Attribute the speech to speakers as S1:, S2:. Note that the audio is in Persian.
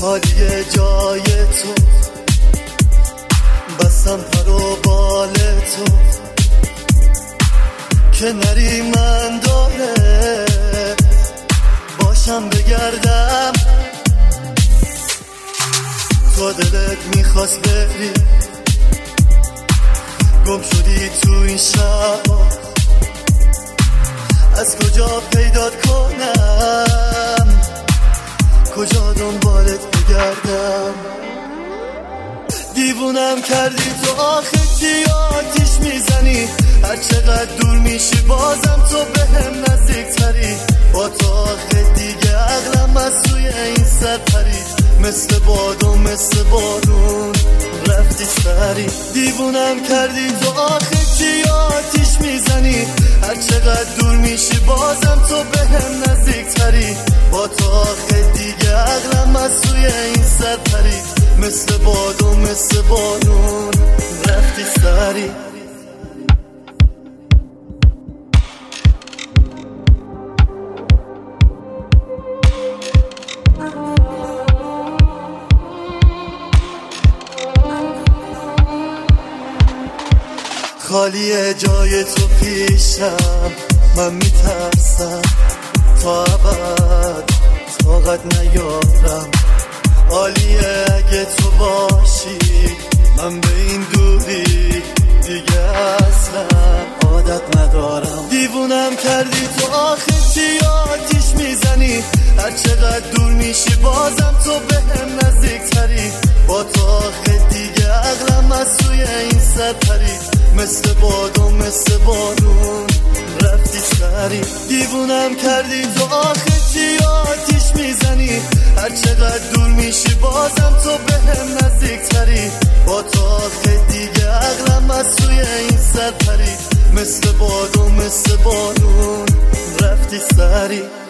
S1: خالی جای تو، بستم پر و بال تو که نری من داره باشم بگردم. تو دلت میخواست بری، گم شدی تو این شب، از کجا پیدات کنم، کجا دنبالت بگردم. دیوونم کردی تو آخه چی آتیش میزنی، هر چقدر دور میشی بازم تو بهم نزدیک تری. با تو آخه دیگه عقلم از سوی این سر پرید، مثل باد و مثل بارون رفتی سری. دیوونم کردی تو آخه چی آتیش میزنی، هر چقدر دور میشی بازم تو بهم نزدیک تری. با تو آخه دیگه عقلم از سوی این سر پرید، مثل باد و مثل بارون رفتی سری. خالی جای تو پیشم، من میترسم تا ابد طاقت نیارم. عالیه اگه تو باشی، من به این دوری دیگه اصلا عادت ندارم. دیوونم کردی تو آخه چی آتیش میزنی، هر چقدر دور میشی بازم تو بهم نزدیک تری. با تو آخه دیگه عقلم از سوی این سر پرید، مثل باد و مثل بارون رفتی سری. دیوونم کردی تو آخه چی آتیش میزنی، هر چقدر دور میشی بازم تو بهم نزدیک تری. با تو آخه دیگه عقلم از سوی این سر پرید، مثل باد و مثل بارون رفتی سری.